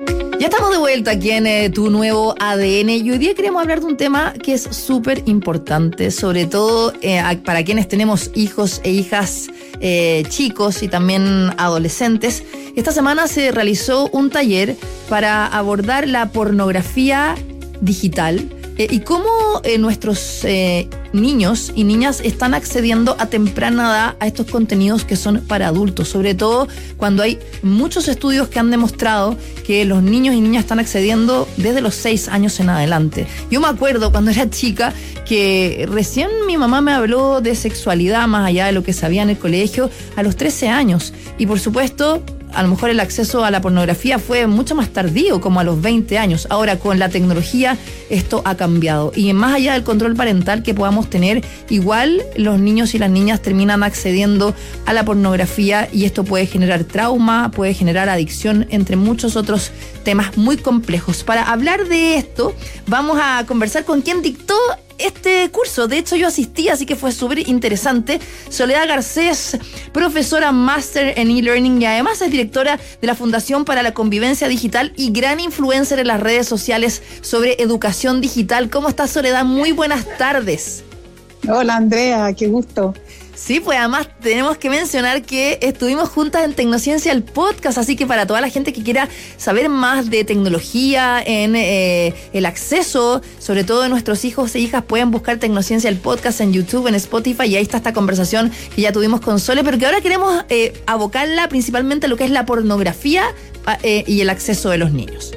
Ya estamos de vuelta aquí en Tu Nuevo ADN y hoy día queremos hablar de un tema que es súper importante, sobre todo para quienes tenemos hijos e hijas chicos y también adolescentes. Esta semana se realizó un taller para abordar la pornografía digital y cómo nuestros niños y niñas están accediendo a temprana edad a estos contenidos que son para adultos, sobre todo cuando hay muchos estudios que han demostrado que los niños y niñas están accediendo desde los 6 años en adelante. Yo me acuerdo cuando era chica que recién mi mamá me habló de sexualidad más allá de lo que sabía en el colegio a los 13 años y por supuesto a lo mejor el acceso a la pornografía fue mucho más tardío, como a los 20 años. Ahora, con la tecnología, esto ha cambiado. Y más allá del control parental que podamos tener, igual los niños y las niñas terminan accediendo a la pornografía y esto puede generar trauma, puede generar adicción, entre muchos otros temas muy complejos. Para hablar de esto, vamos a conversar con quien dictó este curso. De hecho, yo asistí, así que fue súper interesante. Soledad Garcés, profesora máster en e-learning y además es directora de la Fundación para la Convivencia Digital y gran influencer en las redes sociales sobre educación digital. ¿Cómo estás, Soledad? Muy buenas tardes. Hola, Andrea, qué gusto. Sí, pues además tenemos que mencionar que estuvimos juntas en Tecnociencia, el podcast, así que para toda la gente que quiera saber más de tecnología, en el acceso, sobre todo de nuestros hijos e hijas, pueden buscar Tecnociencia, el podcast en YouTube, en Spotify, y ahí está esta conversación que ya tuvimos con Sole, pero que ahora queremos abocarla principalmente a lo que es la pornografía y el acceso de los niños.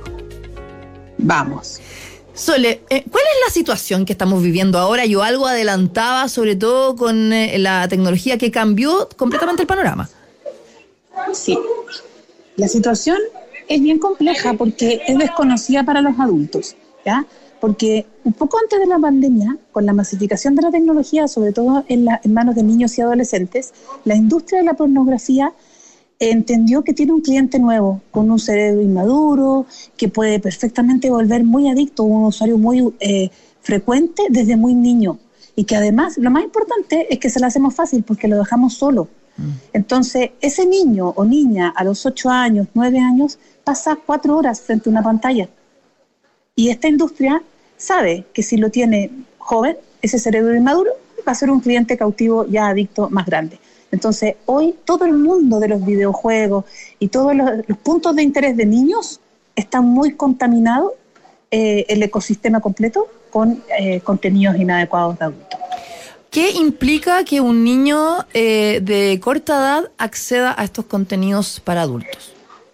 Vamos. Sole, ¿cuál es la situación que estamos viviendo ahora? Yo algo adelantaba, sobre todo con la tecnología que cambió completamente el panorama. Sí, la situación es bien compleja porque es desconocida para los adultos, ¿ya? Porque un poco antes de la pandemia, con la masificación de la tecnología, sobre todo en manos de niños y adolescentes, la industria de la pornografía entendió que tiene un cliente nuevo, con un cerebro inmaduro, que puede perfectamente volver muy adicto, un usuario muy frecuente desde muy niño. Y que además, lo más importante es que se lo hacemos fácil porque lo dejamos solo. Entonces, ese niño o niña a los 8 años, 9 años, pasa 4 horas frente a una pantalla. Y esta industria sabe que si lo tiene joven, ese cerebro inmaduro, va a ser un cliente cautivo ya adicto más grande. Entonces, hoy todo el mundo de los videojuegos y todos los puntos de interés de niños están muy contaminados, el ecosistema completo, con contenidos inadecuados de adultos. ¿Qué implica que un niño de corta edad acceda a estos contenidos para adultos?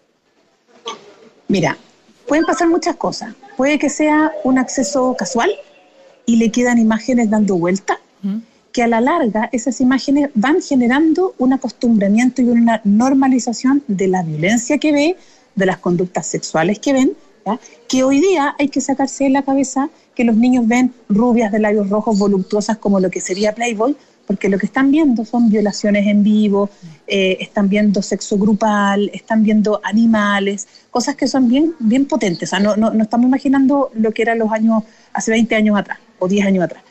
Mira, pueden pasar muchas cosas. Puede que sea un acceso casual y le quedan imágenes dando vuelta, que a la larga esas imágenes van generando un acostumbramiento y una normalización de la violencia que ve, de las conductas sexuales que ven, ¿ya? Que hoy día hay que sacarse de la cabeza que los niños ven rubias de labios rojos voluptuosas como lo que sería Playboy, porque lo que están viendo son violaciones en vivo, están viendo sexo grupal, están viendo animales, cosas que son bien, bien potentes. O sea, no estamos imaginando lo que eran los años, hace 20 años atrás o 10 años atrás.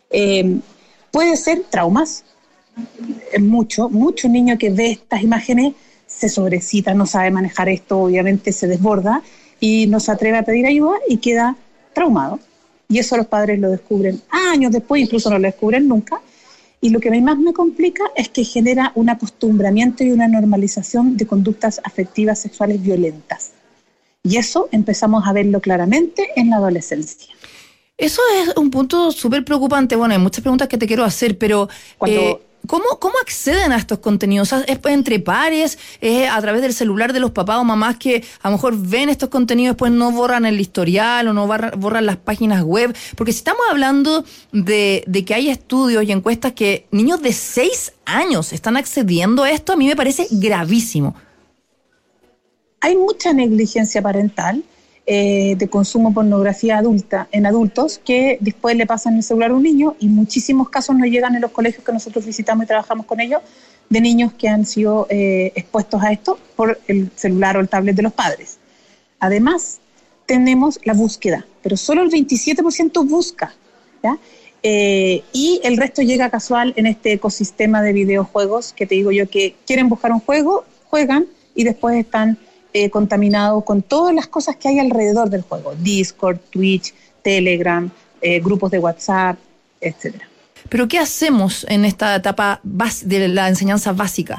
Puede ser traumas, mucho niño que ve estas imágenes se sobrecita, no sabe manejar esto, obviamente se desborda y no se atreve a pedir ayuda y queda traumado. Y eso los padres lo descubren años después, incluso no lo descubren nunca. Y lo que más me complica es que genera un acostumbramiento y una normalización de conductas afectivas sexuales violentas. Y eso empezamos a verlo claramente en la adolescencia. Eso es un punto súper preocupante. Bueno, hay muchas preguntas que te quiero hacer, pero ¿cómo acceden a estos contenidos? ¿Es entre pares? ¿Es a través del celular de los papás o mamás que a lo mejor ven estos contenidos y después no borran el historial o no borran las páginas web? Porque si estamos hablando de que hay estudios y encuestas que niños de 6 años están accediendo a esto, a mí me parece gravísimo. Hay mucha negligencia parental de consumo de pornografía adulta en adultos que después le pasan el celular a un niño y muchísimos casos nos llegan en los colegios que nosotros visitamos y trabajamos con ellos de niños que han sido expuestos a esto por el celular o el tablet de los padres. Además, tenemos la búsqueda, pero solo el 27% busca, ¿ya? Y el resto llega casual en este ecosistema de videojuegos que te digo yo que quieren buscar un juego, juegan y después están contaminado con todas las cosas que hay alrededor del juego, Discord, Twitch, Telegram, grupos de WhatsApp, etcétera. ¿Pero qué hacemos en esta etapa de la enseñanza básica?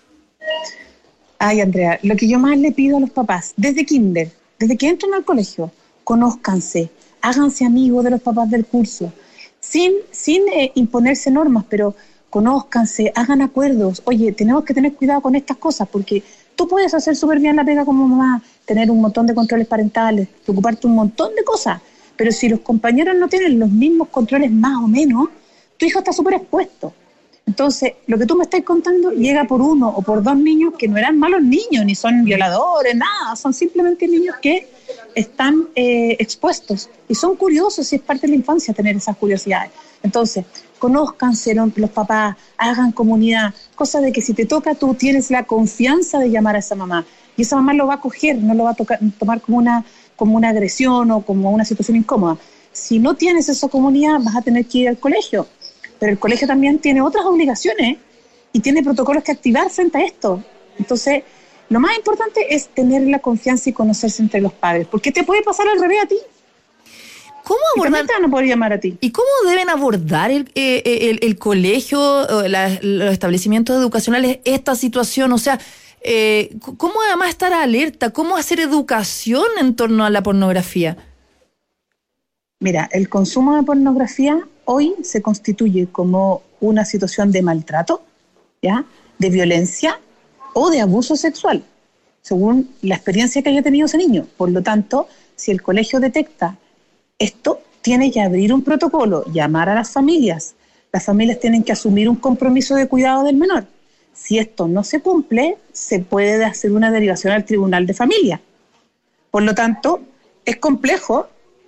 Ay, Andrea, lo que yo más le pido a los papás, desde kinder, desde que entran al colegio, conózcanse, háganse amigos de los papás del curso, sin imponerse normas, pero conózcanse, hagan acuerdos. Oye, tenemos que tener cuidado con estas cosas, porque tú puedes hacer súper bien la pega como mamá, tener un montón de controles parentales, preocuparte un montón de cosas, pero si los compañeros no tienen los mismos controles más o menos, tu hijo está súper expuesto. Entonces, lo que tú me estás contando llega por 1 o por 2 niños que no eran malos niños, ni son violadores, nada, son simplemente niños que están expuestos y son curiosos, y es parte de la infancia tener esas curiosidades. Entonces, conózcanse los papás, hagan comunidad, cosa de que si te toca tú tienes la confianza de llamar a esa mamá, y esa mamá lo va a coger, no lo va a tomar como una agresión o como una situación incómoda. Si no tienes esa comunidad, vas a tener que ir al colegio, pero el colegio también tiene otras obligaciones y tiene protocolos que activar frente a esto. Entonces, lo más importante es tener la confianza y conocerse entre los padres, porque te puede pasar al revés a ti. ¿Cómo abordar? Te van a poder llamar a ti. ¿Y cómo deben abordar el colegio, los establecimientos educacionales esta situación? O sea, ¿cómo además estar alerta? ¿Cómo hacer educación en torno a la pornografía? Mira, el consumo de pornografía hoy se constituye como una situación de maltrato, ¿ya?, de violencia o de abuso sexual, según la experiencia que haya tenido ese niño. Por lo tanto, si el colegio detecta esto, tiene que abrir un protocolo, llamar a las familias tienen que asumir un compromiso de cuidado del menor. Si esto no se cumple, se puede hacer una derivación al tribunal de familia. Por lo tanto, es complejo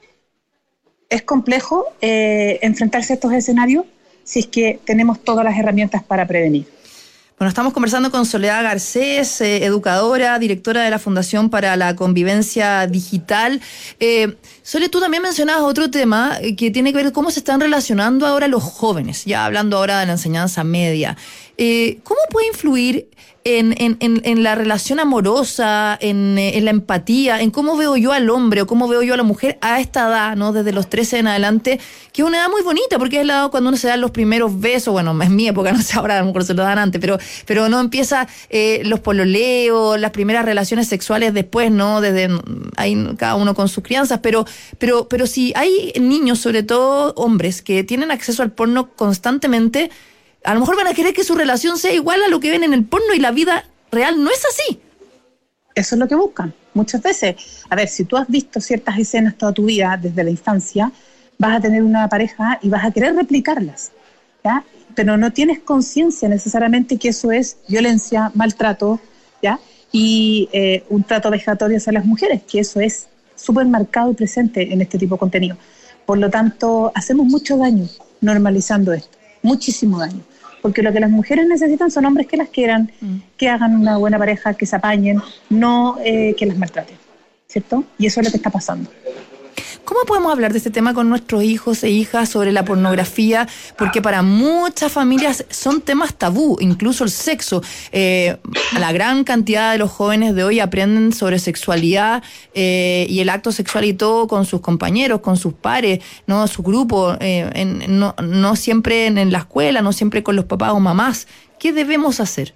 enfrentarse a estos escenarios si es que tenemos todas las herramientas para prevenir. Bueno, estamos conversando con Soledad Garcés, educadora, directora de la Fundación para la Convivencia Digital. Sole, tú también mencionabas otro tema que tiene que ver con cómo se están relacionando ahora los jóvenes, ya hablando ahora de la enseñanza media. ¿Cómo puede influir en la relación amorosa, en la empatía, en cómo veo yo al hombre o cómo veo yo a la mujer a esta edad, ¿no? Desde los 13 en adelante, que es una edad muy bonita, porque es la edad cuando uno se da los primeros besos. Bueno, en mi época, no sé, ahora a lo mejor se lo dan antes, pero no empieza los pololeos, las primeras relaciones sexuales después, ¿no? Desde ahí cada uno con sus crianzas, pero si hay niños, sobre todo hombres, que tienen acceso al porno constantemente, a lo mejor van a querer que su relación sea igual a lo que ven en el porno, y la vida real no es así. Eso es lo que buscan muchas veces. A ver, si tú has visto ciertas escenas toda tu vida, desde la infancia, vas a tener una pareja y vas a querer replicarlas, ¿ya? Pero no tienes conciencia necesariamente que eso es violencia, maltrato, ¿ya? Y un trato vejatorio hacia las mujeres, que eso es súper marcado y presente en este tipo de contenido. Por lo tanto, hacemos mucho daño normalizando esto, muchísimo daño. Porque lo que las mujeres necesitan son hombres que las quieran, que hagan una buena pareja, que se apañen, no que las maltraten, ¿cierto? Y eso es lo que está pasando. ¿Cómo podemos hablar de este tema con nuestros hijos e hijas sobre la pornografía? Porque para muchas familias son temas tabú, incluso el sexo. La gran cantidad de los jóvenes de hoy aprenden sobre sexualidad y el acto sexual y todo con sus compañeros, con sus pares, no su grupo, no siempre en la escuela, no siempre con los papás o mamás. ¿Qué debemos hacer?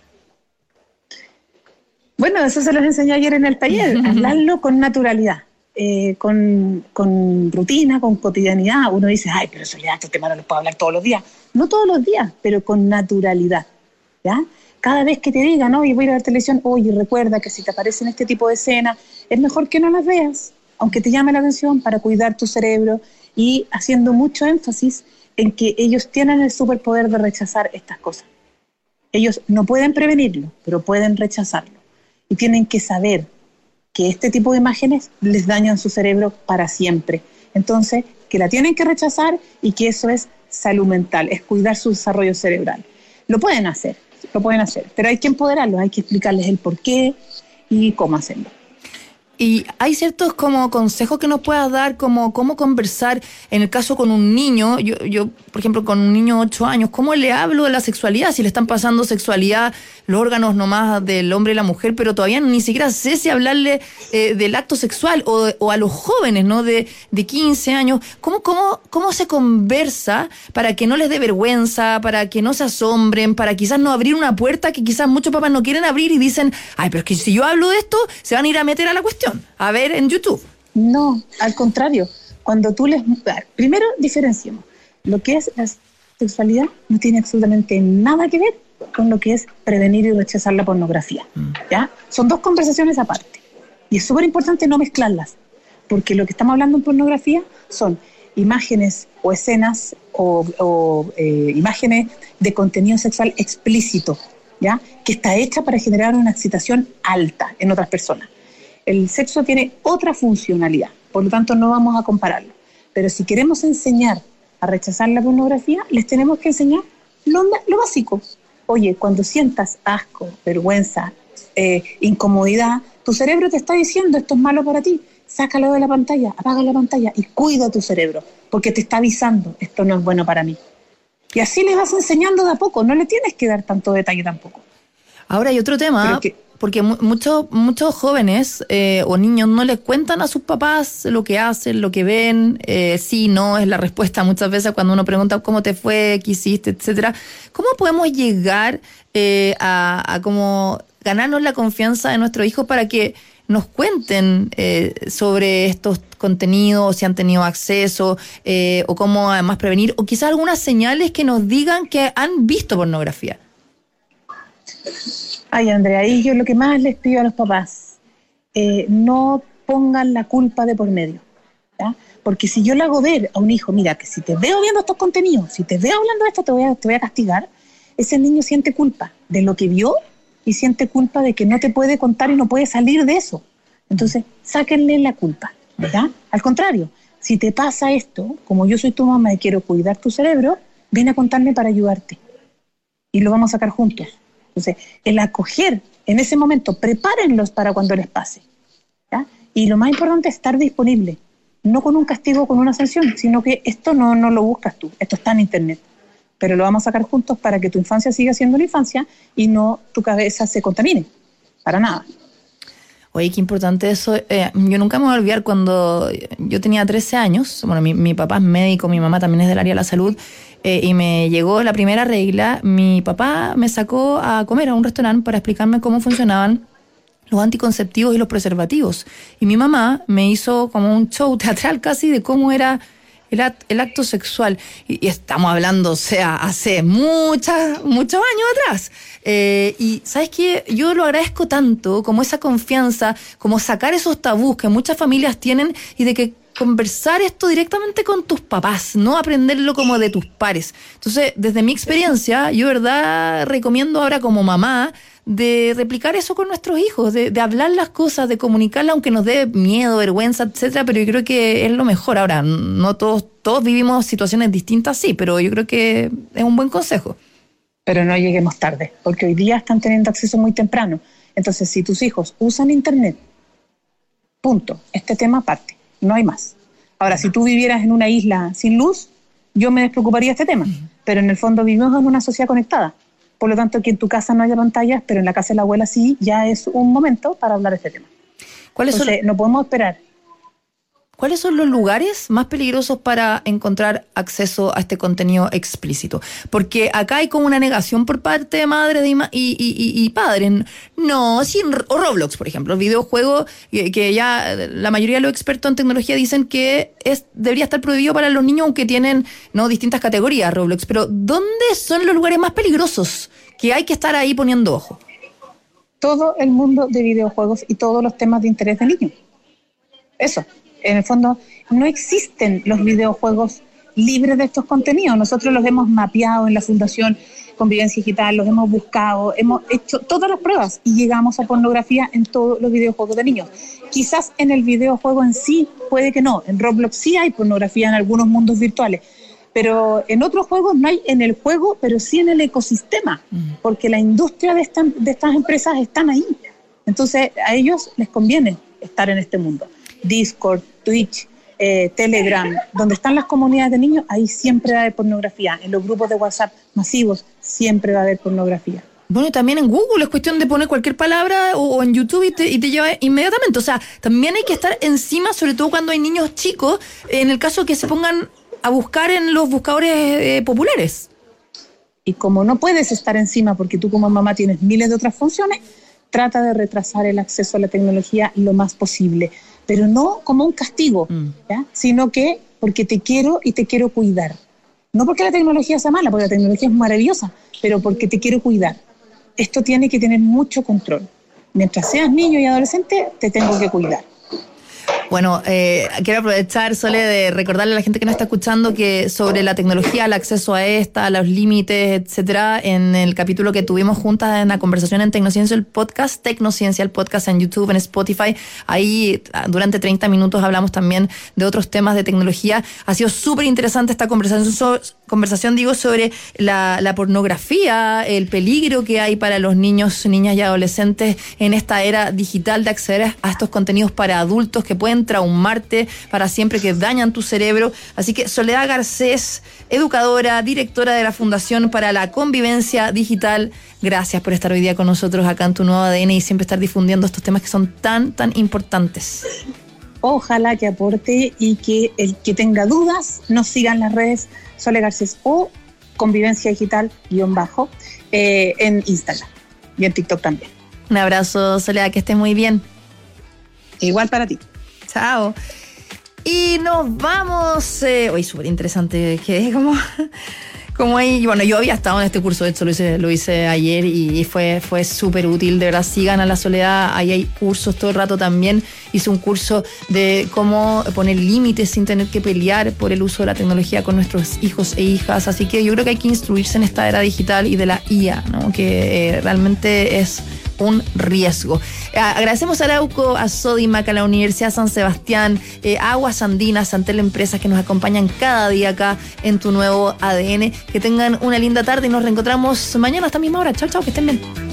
Bueno, eso se los enseñé ayer en el taller, hablarlo con naturalidad. Con rutina, con cotidianidad. Uno dice, ay, pero Soledad, este tema no lo puedo hablar todos los días. No todos los días, pero con naturalidad, ¿ya? Cada vez que te digan, oye, voy a ir a ver televisión, oye, recuerda que si te aparecen este tipo de escenas, es mejor que no las veas, aunque te llame la atención, para cuidar tu cerebro, y haciendo mucho énfasis en que ellos tienen el superpoder de rechazar estas cosas. Ellos no pueden prevenirlo, pero pueden rechazarlo. Y tienen que saber que este tipo de imágenes les dañan su cerebro para siempre. Entonces, que la tienen que rechazar y que eso es salud mental, es cuidar su desarrollo cerebral. Lo pueden hacer, pero hay que empoderarlos, hay que explicarles el por qué y cómo hacerlo. Y hay ciertos como consejos que nos puedas dar, como cómo conversar en el caso con un niño. Yo, por ejemplo, con un niño de 8 años, ¿cómo le hablo de la sexualidad? Si le están pasando sexualidad, los órganos nomás del hombre y la mujer, pero todavía ni siquiera sé si hablarle del acto sexual o a los jóvenes, ¿no? De 15 años. ¿Cómo se conversa para que no les dé vergüenza, para que no se asombren, para quizás no abrir una puerta que quizás muchos papás no quieren abrir y dicen, ay, pero es que si yo hablo de esto, se van a ir a meter a la cuestión? A ver en YouTube. No, al contrario. Cuando tú les... Primero, diferenciemos. Lo que es la sexualidad no tiene absolutamente nada que ver con lo que es prevenir y rechazar la pornografía. ¿Ya? Son dos conversaciones aparte. Y es súper importante no mezclarlas, porque lo que estamos hablando en pornografía son imágenes o escenas o imágenes de contenido sexual explícito, ¿ya? Que está hecha para generar una excitación alta en otras personas. El sexo tiene otra funcionalidad, por lo tanto no vamos a compararlo. Pero si queremos enseñar a rechazar la pornografía, les tenemos que enseñar lo básico. Oye, cuando sientas asco, vergüenza, incomodidad, tu cerebro te está diciendo esto es malo para ti, sácalo de la pantalla, apaga la pantalla y cuida tu cerebro, porque te está avisando, esto no es bueno para mí. Y así les vas enseñando de a poco, no le tienes que dar tanto detalle tampoco. Ahora hay otro tema, porque muchos jóvenes o niños no les cuentan a sus papás lo que hacen, lo que ven, sí, no, es la respuesta muchas veces cuando uno pregunta cómo te fue, qué hiciste, etcétera. ¿Cómo podemos llegar a como ganarnos la confianza de nuestros hijos para que nos cuenten sobre estos contenidos, si han tenido acceso, o cómo además prevenir, o quizás algunas señales que nos digan que han visto pornografía? Ay, Andrea, ahí yo lo que más les pido a los papás, no pongan la culpa de por medio, ¿ya? Porque si yo le hago ver a un hijo, mira, que si te veo viendo estos contenidos, si te veo hablando de esto, te voy a castigar, ese niño siente culpa de lo que vio y siente culpa de que no te puede contar y no puede salir de eso. Entonces, sáquenle la culpa, ¿verdad? Al contrario, si te pasa esto, como yo soy tu mamá y quiero cuidar tu cerebro, ven a contarme para ayudarte. Y lo vamos a sacar juntos. Entonces, el acoger en ese momento, prepárenlos para cuando les pase, ¿ya? Y lo más importante es estar disponible, no con un castigo o con una sanción, sino que esto no lo buscas tú, esto está en internet, pero lo vamos a sacar juntos para que tu infancia siga siendo la infancia y no tu cabeza se contamine, para nada. Oye, qué importante eso. Yo nunca me voy a olvidar cuando yo tenía 13 años, bueno, mi papá es médico, mi mamá también es del área de la salud, y me llegó la primera regla. Mi papá me sacó a comer a un restaurante para explicarme cómo funcionaban los anticonceptivos y los preservativos. Y mi mamá me hizo como un show teatral casi de cómo era el acto sexual. Y estamos hablando, o sea, hace muchos años atrás. Y ¿sabes qué? Yo lo agradezco tanto, como esa confianza, como sacar esos tabús que muchas familias tienen y de que conversar esto directamente con tus papás, no aprenderlo como de tus pares. Entonces, desde mi experiencia, yo verdad recomiendo ahora como mamá de replicar eso con nuestros hijos, de hablar las cosas, de comunicarlas, aunque nos dé miedo, vergüenza, etcétera, pero yo creo que es lo mejor. Ahora, no todos vivimos situaciones distintas, sí, pero yo creo que es un buen consejo. Pero no lleguemos tarde, porque hoy día están teniendo acceso muy temprano. Entonces, si tus hijos usan internet, punto, este tema parte, no hay más. Ahora, si tú vivieras en una isla sin luz, yo me despreocuparía de este tema, pero en el fondo vivimos en una sociedad conectada. Por lo tanto, que en tu casa no haya pantallas, pero en la casa de la abuela sí, ya es un momento para hablar de este tema. Entonces, no podemos esperar. ¿Cuáles son los lugares más peligrosos para encontrar acceso a este contenido explícito? Porque acá hay como una negación por parte de madres y padres. No, sí, o Roblox, por ejemplo, el videojuego que ya la mayoría de los expertos en tecnología dicen que debería estar prohibido para los niños, aunque tienen distintas categorías Roblox. Pero ¿dónde son los lugares más peligrosos que hay que estar ahí poniendo ojo? Todo el mundo de videojuegos y todos los temas de interés del niño. Eso. En el fondo, no existen los videojuegos libres de estos contenidos. Nosotros los hemos mapeado en la Fundación Convivencia Digital, los hemos buscado, hemos hecho todas las pruebas y llegamos a pornografía en todos los videojuegos de niños. Quizás en el videojuego en sí puede que no. En Roblox sí hay pornografía en algunos mundos virtuales, pero en otros juegos no hay en el juego, pero sí en el ecosistema, porque la industria de estas empresas están ahí. Entonces, a ellos les conviene estar en este mundo. Discord, Twitch, Telegram, donde están las comunidades de niños, ahí siempre va a haber pornografía. En los grupos de WhatsApp masivos siempre va a haber pornografía. Bueno, y también en Google es cuestión de poner cualquier palabra o en YouTube y te lleva inmediatamente. O sea, también hay que estar encima, sobre todo cuando hay niños chicos, en el caso que se pongan a buscar en los buscadores populares. Y como no puedes estar encima porque tú como mamá tienes miles de otras funciones, trata de retrasar el acceso a la tecnología lo más posible. Pero no como un castigo, ¿ya? Sino que porque te quiero y te quiero cuidar. No porque la tecnología sea mala, porque la tecnología es maravillosa, pero porque te quiero cuidar. Esto tiene que tener mucho control. Mientras seas niño y adolescente, te tengo que cuidar. Bueno, quiero aprovechar, Sole, de recordarle a la gente que nos está escuchando que sobre la tecnología, el acceso a esta, los límites, etcétera, en el capítulo que tuvimos juntas en la conversación en Tecnociencia, el podcast en YouTube, en Spotify, ahí durante 30 minutos hablamos también de otros temas de tecnología. Ha sido súper interesante esta conversación sobre la pornografía, el peligro que hay para los niños, niñas y adolescentes en esta era digital de acceder a estos contenidos para adultos que pueden traumarte para siempre, que dañan tu cerebro. Así que Soledad Garcés, educadora, directora de la Fundación para la Convivencia Digital, gracias por estar hoy día con nosotros acá en Tu Nuevo ADN y siempre estar difundiendo estos temas que son tan importantes. Ojalá que aporte y que el que tenga dudas nos siga en las redes Sole Garcés o Convivencia Digital _ en Instagram y en TikTok también. Un abrazo, Soledad, que estés muy bien. Igual para ti. Chao. Y nos vamos. Uy, súper interesante. Que como ahí. Bueno, yo había estado en este curso, de hecho lo hice ayer y fue súper útil. De verdad, sigan a la Soledad. Ahí hay cursos todo el rato también. Hice un curso de cómo poner límites sin tener que pelear por el uso de la tecnología con nuestros hijos e hijas. Así que yo creo que hay que instruirse en esta era digital y de la IA, ¿no? Que realmente es un riesgo. Agradecemos a Arauco, a Sodimac, a la Universidad San Sebastián, Aguas Andinas, Santel Empresas, que nos acompañan cada día acá en Tu Nuevo ADN. Que tengan una linda tarde y nos reencontramos mañana a esta misma hora. Chao, que estén bien.